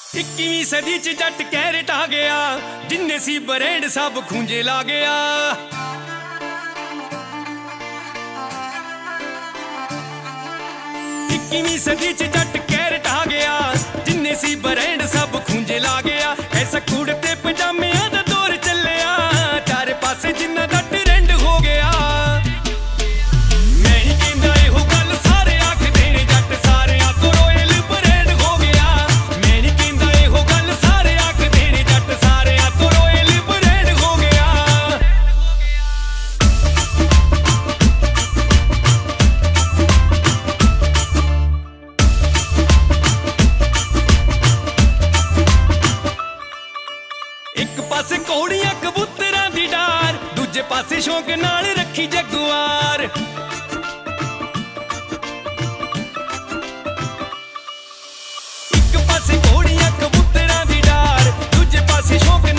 21वीं सदी च जट कैरेट आ गया, जिन्ने सी ब्रांड सब खूंजे ला गया। 21वीं सदी च जट कैरेट आ गया, जिन्ने सी ब्रांड सब खूंजे ला गया। ऐसा कुड़ते पजामे दा दौर चलिया, चारे पासे जिन्ना दा ट्रेंड हो गया। मैं ही कहंदा एहो गल सारे आखदे ने, जट सारेयां तो रॉयल ब्रांड हो गया। मैं ही कहंदा एहो गल सारे आखदे ने, जट सारेयां तो रॉयल ब्रांड हो गया। एक पासे कौड़ियां कबूतरां दी डार, दूजे पासे शौक नाल रखी जगुआर। एक पासे कौड़ियां कबूतरां दी डार, दूजे पासे शौक